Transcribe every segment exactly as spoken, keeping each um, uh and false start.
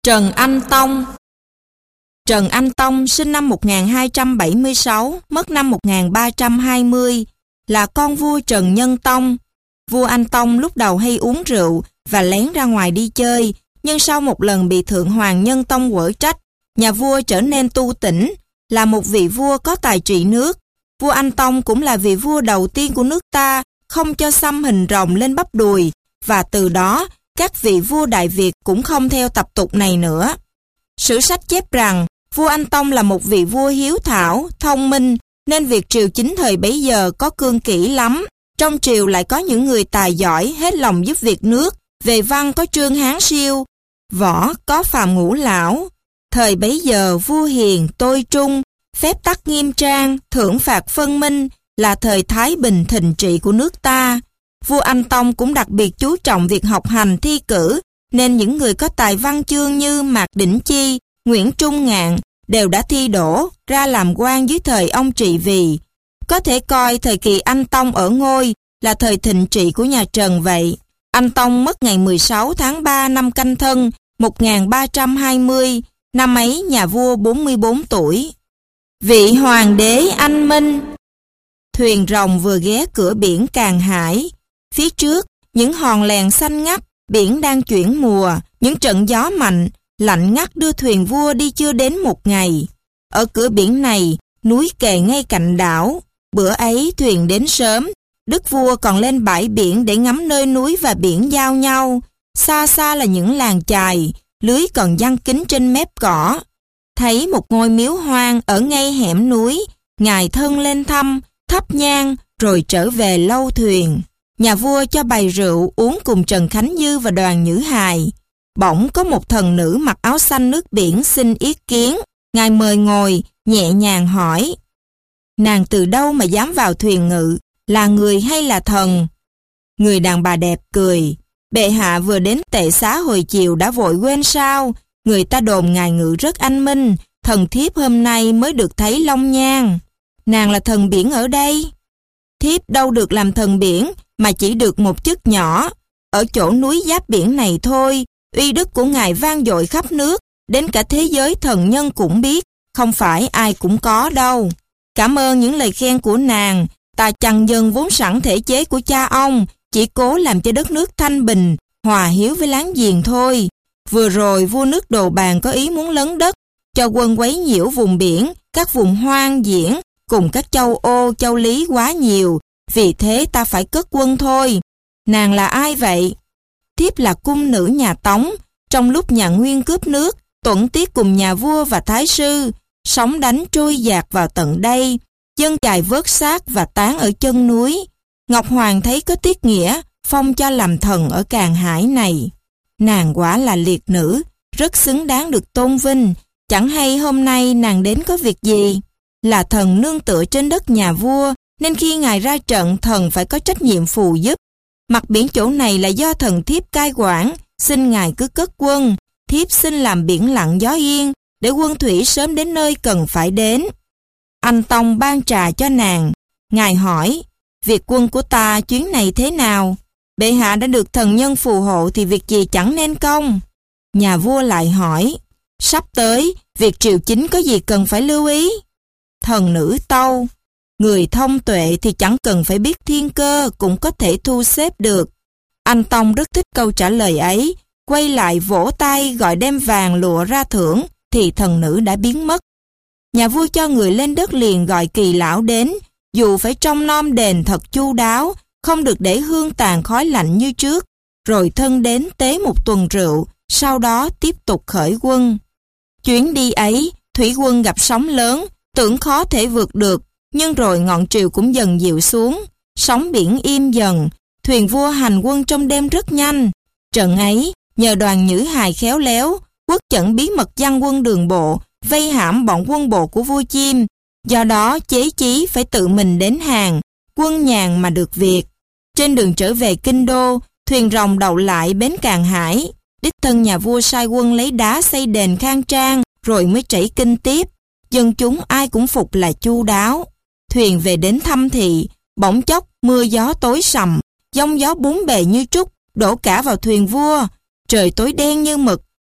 Trần Anh Tông. Trần Anh Tông sinh năm một nghìn hai trăm bảy mươi sáu, mất năm một nghìn ba trăm hai mươi, là con vua Trần Nhân Tông. Vua Anh Tông lúc đầu hay uống rượu và lén ra ngoài đi chơi, nhưng sau một lần bị Thượng Hoàng Nhân Tông quở trách, nhà vua trở nên tu tỉnh, là một vị vua có tài trị nước. Vua Anh Tông cũng là vị vua đầu tiên của nước ta không cho xăm hình rồng lên bắp đùi, và từ đó các vị vua Đại Việt cũng không theo tập tục này nữa. Sử sách chép rằng vua Anh Tông là một vị vua hiếu thảo, thông minh, nên việc triều chính thời bấy giờ có cương kỷ lắm. Trong triều lại có những người tài giỏi hết lòng giúp việc nước. Về văn có Trương Hán Siêu, võ có Phạm Ngũ Lão. Thời bấy giờ vua hiền, tôi trung, phép tắc nghiêm trang, thưởng phạt phân minh, là thời thái bình thịnh trị của nước ta. Vua Anh Tông cũng đặc biệt chú trọng việc học hành thi cử, nên những người có tài văn chương như Mạc Đỉnh Chi, Nguyễn Trung Ngạn đều đã thi đỗ ra làm quan dưới thời ông trị vì. Có thể coi thời kỳ Anh Tông ở ngôi là thời thịnh trị của nhà Trần vậy. Anh Tông mất ngày mười sáu tháng ba năm Canh Thân một nghìn ba trăm hai mươi, năm ấy nhà vua bốn mươi bốn tuổi. Vị hoàng đế anh minh. Thuyền rồng vừa ghé cửa biển Càn Hải. Phía trước, những hòn lèn xanh ngắt, biển đang chuyển mùa, những trận gió mạnh, lạnh ngắt đưa thuyền vua đi chưa đến một ngày. Ở cửa biển này, núi kề ngay cạnh đảo. Bữa ấy thuyền đến sớm, đức vua còn lên bãi biển để ngắm nơi núi và biển giao nhau. Xa xa là những làng chài, lưới còn giăng kín trên mép cỏ. Thấy một ngôi miếu hoang ở ngay hẻm núi, ngài thân lên thăm, thắp nhang rồi trở về lâu thuyền. Nhà vua cho bày rượu uống cùng Trần Khánh Dư và Đoàn Nhữ Hài. Bỗng có một thần nữ mặc áo xanh nước biển xin ý kiến. Ngài mời ngồi, nhẹ nhàng hỏi: nàng từ đâu mà dám vào thuyền ngự, là người hay là thần? Người đàn bà đẹp cười: bệ hạ vừa đến tệ xá hồi chiều đã vội quên sao? Người ta đồn ngài ngự rất anh minh, thần thiếp hôm nay mới được thấy long nhang. Nàng là thần biển ở đây. Thiếp đâu được làm thần biển, mà chỉ được một chức nhỏ. Ở chỗ núi giáp biển này thôi, uy đức của ngài vang dội khắp nước, đến cả thế giới thần nhân cũng biết, không phải ai cũng có đâu. Cảm ơn những lời khen của nàng, ta chằng dần vốn sẵn thể chế của cha ông, chỉ cố làm cho đất nước thanh bình, hòa hiếu với láng giềng thôi. Vừa rồi vua nước Đồ Bàn có ý muốn lấn đất, cho quân quấy nhiễu vùng biển, các vùng hoang diễn, cùng các châu Ô, châu Lý quá nhiều, vì thế ta phải cất quân thôi. Nàng là ai vậy? Thiếp là cung nữ nhà Tống, trong lúc nhà Nguyên cướp nước, tuẫn tiết cùng nhà vua và thái sư, sóng đánh trôi dạt vào tận đây, dân chài vớt xác và tán ở chân núi. Ngọc Hoàng thấy có tiết nghĩa, phong cho làm thần ở Càn Hải này. Nàng quả là liệt nữ, rất xứng đáng được tôn vinh, chẳng hay hôm nay nàng đến có việc gì. Là thần nương tựa trên đất nhà vua, nên khi ngài ra trận thần phải có trách nhiệm phù giúp. Mặt biển chỗ này là do thần thiếp cai quản, xin ngài cứ cất quân, thiếp xin làm biển lặng gió yên, để quân thủy sớm đến nơi cần phải đến. Anh Tông ban trà cho nàng. Ngài hỏi: việc quân của ta chuyến này thế nào? Bệ hạ đã được thần nhân phù hộ thì việc gì chẳng nên công? Nhà vua lại hỏi: sắp tới, việc triều chính có gì cần phải lưu ý? Thần nữ tâu: người thông tuệ thì chẳng cần phải biết thiên cơ, cũng có thể thu xếp được. Anh Tông rất thích câu trả lời ấy, quay lại vỗ tay gọi đem vàng lụa ra thưởng, thì thần nữ đã biến mất. Nhà vua cho người lên đất liền gọi kỳ lão đến, dù phải trông nom đền thật chu đáo, không được để hương tàn khói lạnh như trước, rồi thân đến tế một tuần rượu, sau đó tiếp tục khởi quân. Chuyến đi ấy, thủy quân gặp sóng lớn, tưởng khó thể vượt được, nhưng rồi ngọn triều cũng dần dịu xuống, sóng biển im dần, thuyền vua hành quân trong đêm rất nhanh. Trận ấy, nhờ Đoàn Nhữ Hài khéo léo, Quốc Chẩn bí mật giăng quân đường bộ, vây hãm bọn quân bộ của vua Chiêm, do đó chế chí phải tự mình đến hàng, quân nhàn mà được việc. Trên đường trở về kinh đô, thuyền rồng đậu lại bến Càn Hải, đích thân nhà vua sai quân lấy đá xây đền khang trang, rồi mới trảy kinh tiếp. Dân chúng ai cũng phục là chu đáo. Thuyền về đến Thâm Thị, bỗng chốc mưa gió tối sầm, giông gió bốn bề như trúc, đổ cả vào thuyền vua. Trời tối đen như mực,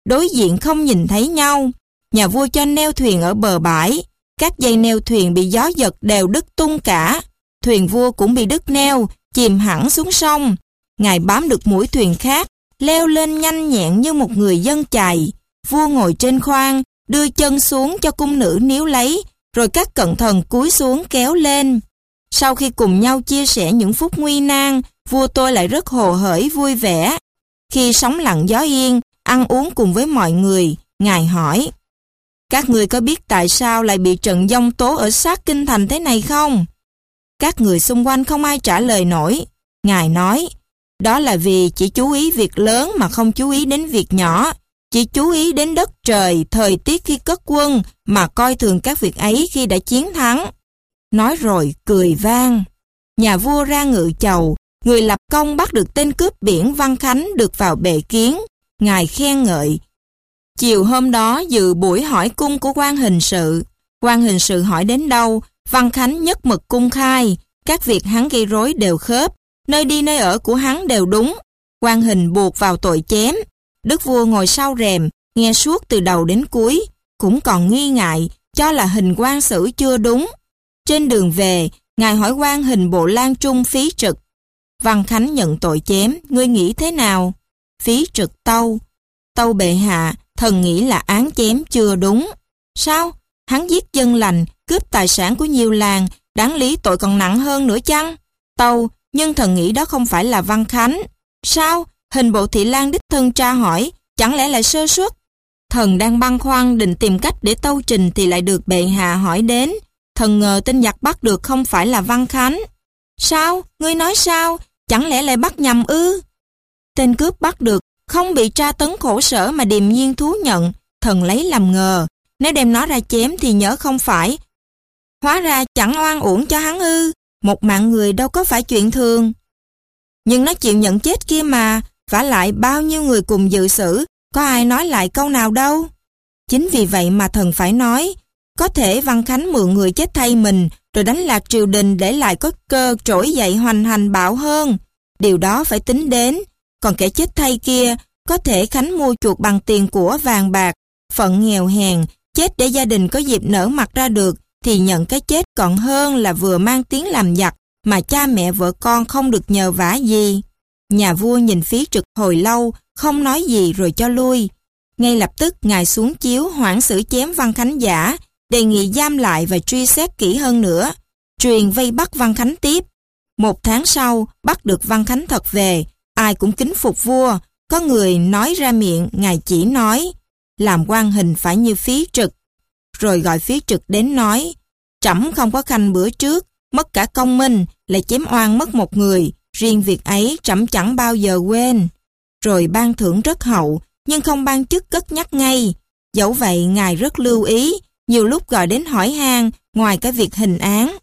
đối diện không nhìn thấy nhau. Nhà vua cho neo thuyền ở bờ bãi. Các dây neo thuyền bị gió giật đều đứt tung cả. Thuyền vua cũng bị đứt neo, chìm hẳn xuống sông. Ngài bám được mũi thuyền khác, leo lên nhanh nhẹn như một người dân chài. Vua ngồi trên khoang, đưa chân xuống cho cung nữ níu lấy, rồi các cận thần cúi xuống kéo lên. Sau khi cùng nhau chia sẻ những phút nguy nan, vua tôi lại rất hồ hởi vui vẻ. Khi sóng lặng gió yên, ăn uống cùng với mọi người, Ngài hỏi: các người có biết tại sao lại bị trận giông tố ở sát kinh thành thế này không? Các người xung quanh không ai trả lời nổi. Ngài nói: đó là vì chỉ chú ý việc lớn mà không chú ý đến việc nhỏ, chỉ chú ý đến đất trời, thời tiết khi cất quân mà coi thường các việc ấy khi đã chiến thắng. Nói rồi cười vang. Nhà vua ra ngự chầu, người lập công bắt được tên cướp biển Văn Khánh được vào bệ kiến. Ngài khen ngợi. Chiều hôm đó dự buổi hỏi cung của quan hình sự. Quan hình sự hỏi đến đâu, Văn Khánh nhất mực cung khai. Các việc hắn gây rối đều khớp, nơi đi nơi ở của hắn đều đúng. Quan hình buộc vào tội chém. Đức vua ngồi sau rèm, nghe suốt từ đầu đến cuối, cũng còn nghi ngại, cho là hình quan xử chưa đúng. Trên đường về, Ngài hỏi quan hình bộ Lan Trung Phí Trực. Văn Khánh nhận tội chém, ngươi nghĩ thế nào? Phí Trực tâu. Tâu bệ hạ, thần nghĩ là án chém chưa đúng. Sao? Hắn giết dân lành, cướp tài sản của nhiều làng, đáng lý tội còn nặng hơn nữa chăng? Tâu, nhưng thần nghĩ đó không phải là Văn Khánh. Sao? Hình bộ Thị Lang đích thân tra hỏi, chẳng lẽ lại sơ suất? Thần đang băn khoăn định tìm cách để tâu trình thì lại được bệ hạ hỏi đến. Thần ngờ tên giặc bắt được không phải là Văn Khánh. Sao? Ngươi nói sao? Chẳng lẽ lại bắt nhầm ư? Tên cướp bắt được, không bị tra tấn khổ sở mà điềm nhiên thú nhận. Thần lấy làm ngờ, nếu đem nó ra chém thì nhỡ không phải. Hóa ra chẳng oan uổng cho hắn ư? Một mạng người đâu có phải chuyện thường. Nhưng nó chịu nhận chết kia mà, vả lại bao nhiêu người cùng dự xử, có ai nói lại câu nào đâu. Chính vì vậy mà thần phải nói, có thể Văn Khánh mượn người chết thay mình, rồi đánh lạc triều đình để lại có cơ trỗi dậy hoành hành bạo hơn. Điều đó phải tính đến. Còn kẻ chết thay kia, có thể Khánh mua chuộc bằng tiền của vàng bạc, phận nghèo hèn, chết để gia đình có dịp nở mặt ra được, thì nhận cái chết còn hơn là vừa mang tiếng làm giặc, mà cha mẹ vợ con không được nhờ vả gì. Nhà vua nhìn Phí Trực hồi lâu, không nói gì rồi cho lui. Ngay lập tức Ngài xuống chiếu hoãn xử chém Văn Khánh giả, đề nghị giam lại và truy xét kỹ hơn nữa, truyền vây bắt Văn Khánh tiếp. Một tháng sau, bắt được Văn Khánh thật về, ai cũng kính phục vua, có người nói ra miệng, Ngài chỉ nói, làm quan hình phải như Phí Trực. Rồi gọi Phí Trực đến nói, trẫm không có khanh bữa trước, mất cả công minh, lại chém oan mất một người, riêng việc ấy trẫm chẳng bao giờ quên. Rồi ban thưởng rất hậu, nhưng không ban chức cất nhắc ngay. Dẫu vậy Ngài rất lưu ý, nhiều lúc gọi đến hỏi han, ngoài cái việc hình án.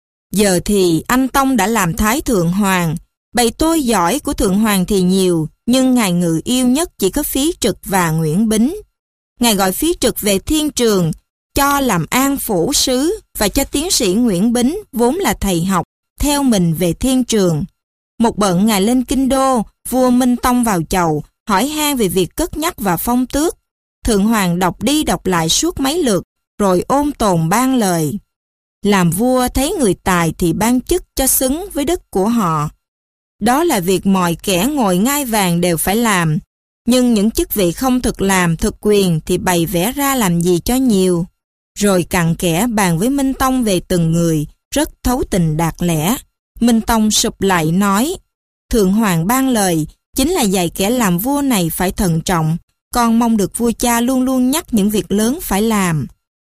Giờ thì anh Tông đã làm Thái Thượng Hoàng, bày tôi giỏi của Thượng Hoàng thì nhiều, nhưng Ngài ngự yêu nhất chỉ có Phí Trực và Nguyễn Bính. Ngài gọi Phí Trực về Thiên Trường, cho làm an phủ sứ và cho tiến sĩ Nguyễn Bính, vốn là thầy học, theo mình về Thiên Trường. Một bận Ngài lên Kinh Đô, vua Minh Tông vào chầu, hỏi han về việc cất nhắc và phong tước. Thượng Hoàng đọc đi đọc lại suốt mấy lượt, rồi ôn tồn ban lời. Làm vua thấy người tài thì ban chức cho xứng với đất của họ. Đó là việc mọi kẻ ngồi ngai vàng đều phải làm. Nhưng những chức vị không thực làm, thực quyền thì bày vẽ ra làm gì cho nhiều. Rồi cặn kẽ bàn với Minh Tông về từng người, rất thấu tình đạt lẽ. Minh Tông sụp lại nói, Thượng Hoàng ban lời, chính là dạy kẻ làm vua này phải thận trọng, con mong được vua cha luôn luôn nhắc những việc lớn phải làm.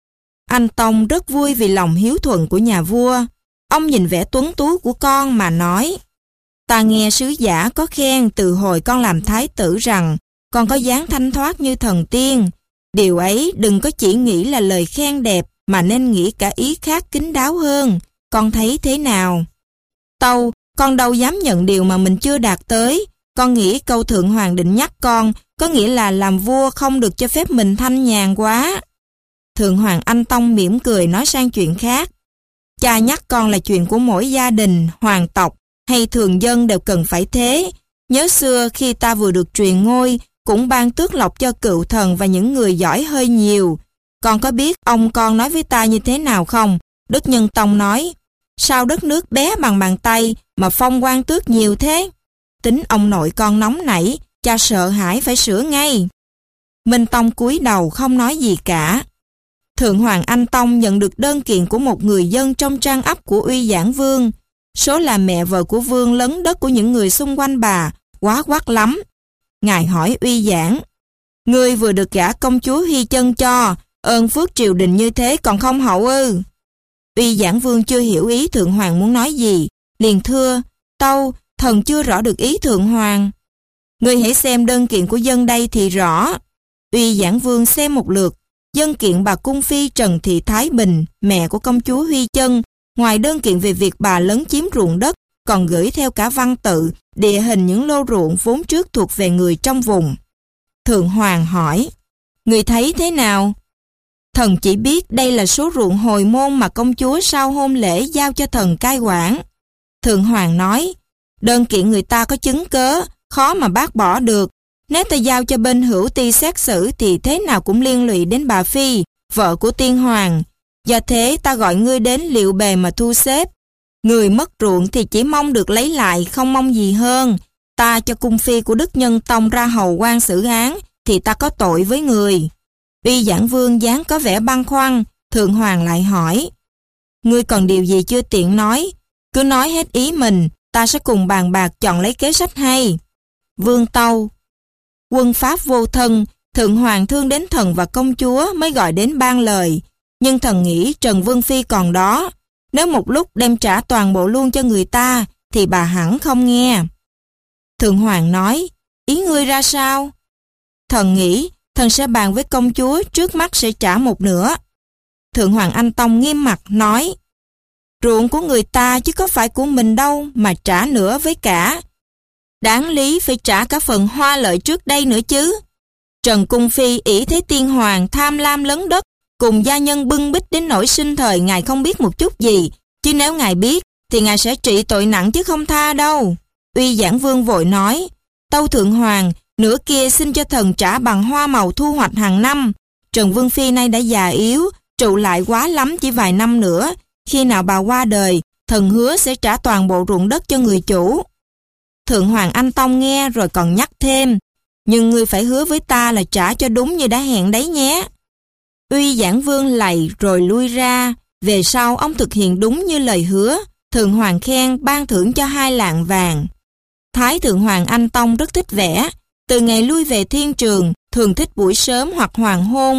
Anh Tông rất vui vì lòng hiếu thuận của nhà vua. Ông nhìn vẻ tuấn tú của con mà nói, ta nghe sứ giả có khen từ hồi con làm thái tử rằng con có dáng thanh thoát như thần tiên. Điều ấy đừng có chỉ nghĩ là lời khen đẹp mà nên nghĩ cả ý khác kín đáo hơn. Con thấy thế nào? Tâu, con đâu dám nhận điều mà mình chưa đạt tới. Con nghĩ câu Thượng Hoàng định nhắc con có nghĩa là làm vua không được cho phép mình thanh nhàn quá. Thượng Hoàng Anh Tông mỉm cười nói sang chuyện khác. Cha nhắc con là chuyện của mỗi gia đình, hoàng tộc hay thường dân đều cần phải thế. Nhớ xưa khi ta vừa được truyền ngôi, cũng ban tước lộc cho cựu thần và những người giỏi hơi nhiều. Con có biết ông con nói với ta như thế nào không? Đức Nhân Tông nói, sao đất nước bé bằng bàn tay mà phong quan tước nhiều thế? Tính ông nội con nóng nảy, cha sợ hãi phải sửa ngay. Minh Tông cúi đầu không nói gì cả. Thượng Hoàng Anh Tông nhận được đơn kiện của một người dân trong trang ấp của Uy Giảng Vương. Số là mẹ vợ của Vương lấn đất của những người xung quanh bà, quá quắc lắm. Ngài hỏi Uy Giảng, ngươi vừa được gả công chúa Hy Chân cho, ơn phước triều đình như thế còn không hậu ư? Uy Giảng Vương chưa hiểu ý Thượng Hoàng muốn nói gì, liền thưa, tâu, thần chưa rõ được ý Thượng Hoàng. Ngươi hãy xem đơn kiện của dân đây thì rõ. Uy Giảng Vương xem một lượt, dân kiện bà cung phi Trần Thị Thái Bình, mẹ của công chúa Huy Chân, ngoài đơn kiện về việc bà lấn chiếm ruộng đất, còn gửi theo cả văn tự, địa hình những lô ruộng vốn trước thuộc về người trong vùng. Thượng Hoàng hỏi, người thấy thế nào? Thần chỉ biết đây là số ruộng hồi môn mà công chúa sau hôn lễ giao cho thần cai quản. Thượng Hoàng nói, đơn kiện người ta có chứng cớ, khó mà bác bỏ được. Nếu ta giao cho bên hữu ti xét xử thì thế nào cũng liên lụy đến bà Phi, vợ của tiên hoàng. Do thế ta gọi ngươi đến liệu bề mà thu xếp. Người mất ruộng thì chỉ mong được lấy lại, không mong gì hơn. Ta cho cung phi của Đức Nhân Tông ra hầu quan xử án, thì ta có tội với người. Uy Giảng Vương dáng có vẻ băn khoăn, Thượng Hoàng lại hỏi, ngươi còn điều gì chưa tiện nói? Cứ nói hết ý mình, ta sẽ cùng bàn bạc chọn lấy kế sách hay. Vương tâu, quân pháp vô thân, Thượng Hoàng thương đến thần và công chúa mới gọi đến ban lời. Nhưng thần nghĩ Trần Vương Phi còn đó. Nếu một lúc đem trả toàn bộ luôn cho người ta, thì bà hẳn không nghe. Thượng Hoàng nói, ý ngươi ra sao? Thần nghĩ, thần sẽ bàn với công chúa, trước mắt sẽ trả một nửa. Thượng Hoàng Anh Tông nghiêm mặt nói, ruộng của người ta chứ có phải của mình đâu mà trả nửa với cả. Đáng lý phải trả cả phần hoa lợi trước đây nữa chứ. Trần Cung Phi ỷ thế tiên hoàng tham lam lấn đất, cùng gia nhân bưng bít đến nỗi sinh thời ngài không biết một chút gì, chứ nếu ngài biết thì ngài sẽ trị tội nặng chứ không tha đâu. Uy Giảng Vương vội nói, tâu Thượng Hoàng, nửa kia xin cho thần trả bằng hoa màu thu hoạch hàng năm. Trần Vương Phi nay đã già yếu, trụ lại quá lắm chỉ vài năm nữa. Khi nào bà qua đời, thần hứa sẽ trả toàn bộ ruộng đất cho người chủ. Thượng Hoàng Anh Tông nghe rồi còn nhắc thêm, nhưng ngươi phải hứa với ta là trả cho đúng như đã hẹn đấy nhé. Uy Giảng Vương lạy rồi lui ra. Về sau ông thực hiện đúng như lời hứa. Thượng Hoàng khen ban thưởng cho hai lạng vàng. Thái Thượng Hoàng Anh Tông rất thích vẽ. Từ ngày lui về thiên trường, thường thích buổi sớm hoặc hoàng hôn,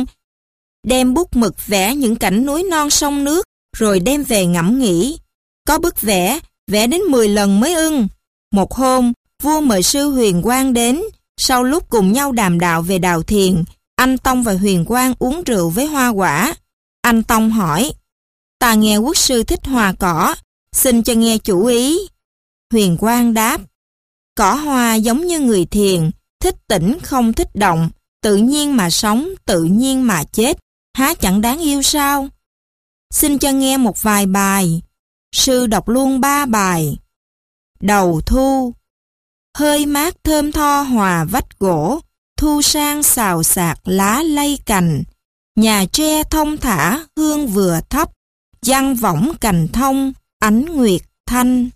đem bút mực vẽ những cảnh núi non sông nước, rồi đem về ngẫm nghĩ. Có bức vẽ, vẽ đến mười lần mới ưng. Một hôm, vua mời sư Huyền Quang đến. Sau lúc cùng nhau đàm đạo về đào thiền, anh Tông và Huyền Quang uống rượu với hoa quả. Anh Tông hỏi, ta nghe quốc sư thích hoa cỏ, xin cho nghe chủ ý. Huyền Quang đáp, cỏ hoa giống như người thiền, thích tĩnh không thích động, tự nhiên mà sống, tự nhiên mà chết, há chẳng đáng yêu sao? Xin cho nghe một vài bài. Sư đọc luôn ba bài. Đầu thu, hơi mát thơm tho hòa vách gỗ, thu sang xào xạc lá lay cành, nhà tre thông thả hương vừa thấp, giăng võng cành thông, ánh nguyệt thanh.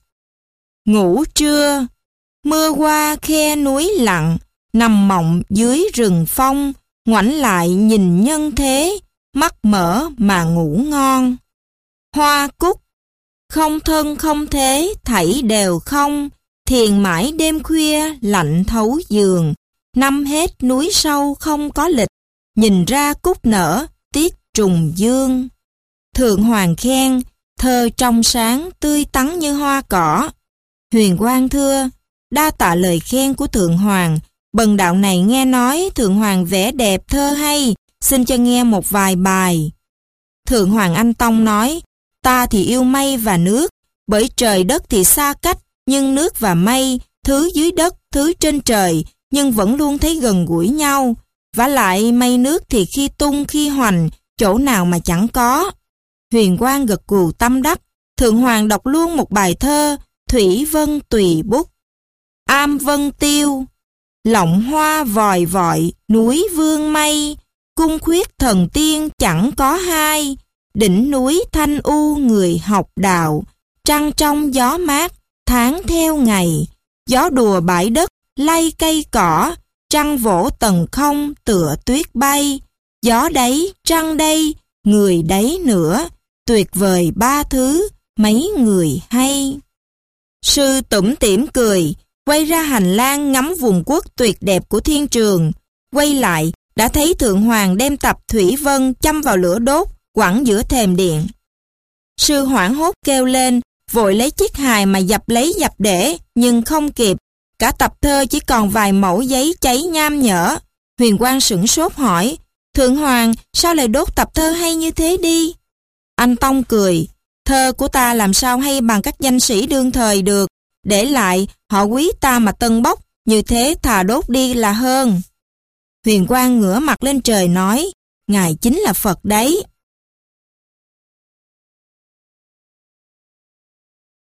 Ngủ trưa, mưa qua khe núi lặng, nằm mộng dưới rừng phong, ngoảnh lại nhìn nhân thế, mắt mở mà ngủ ngon. Hoa cúc, không thân không thế, thảy đều không, thiền mãi đêm khuya lạnh thấu giường, năm hết núi sâu không có lịch, nhìn ra cúc nở, tiết trùng dương. Thượng Hoàng khen, thơ trong sáng tươi tắn như hoa cỏ. Huyền Quang thưa, đa tạ lời khen của Thượng Hoàng, bần đạo này nghe nói Thượng Hoàng vẽ đẹp thơ hay, xin cho nghe một vài bài. Thượng Hoàng Anh Tông nói, ta thì yêu mây và nước, bởi trời đất thì xa cách, nhưng nước và mây, thứ dưới đất, thứ trên trời, nhưng vẫn luôn thấy gần gũi nhau. Vả lại mây nước thì khi tung khi hoành, chỗ nào mà chẳng có. Huyền Quang gật gù tâm đắc. Thượng Hoàng đọc luôn một bài thơ, Thủy Vân Tùy Bút. Am Vân Tiêu, lọng hoa vòi vọi, núi vương mây, cung khuyết thần tiên chẳng có hai, đỉnh núi thanh u người học đạo, trăng trong gió mát, tháng theo ngày, gió đùa bãi đất, lay cây cỏ, trăng vỗ tầng không tựa tuyết bay, gió đấy, trăng đây, người đấy nữa, tuyệt vời ba thứ, mấy người hay. Sư tủm tỉm cười, quay ra hành lang ngắm vùng quốc tuyệt đẹp của thiên trường, quay lại, đã thấy Thượng Hoàng đem tập thủy vân châm vào lửa đốt, quẳng giữa thềm điện. Sư hoảng hốt kêu lên, vội lấy chiếc hài mà dập lấy dập để, nhưng không kịp. Cả tập thơ chỉ còn vài mẩu giấy cháy nham nhở. Huyền Quang sửng sốt hỏi, Thượng Hoàng, sao lại đốt tập thơ hay như thế đi? Anh Tông cười, thơ của ta làm sao hay bằng các danh sĩ đương thời được, để lại họ quý ta mà tân bốc, như thế thà đốt đi là hơn. Huyền Quang ngửa mặt lên trời nói, Ngài chính là Phật đấy.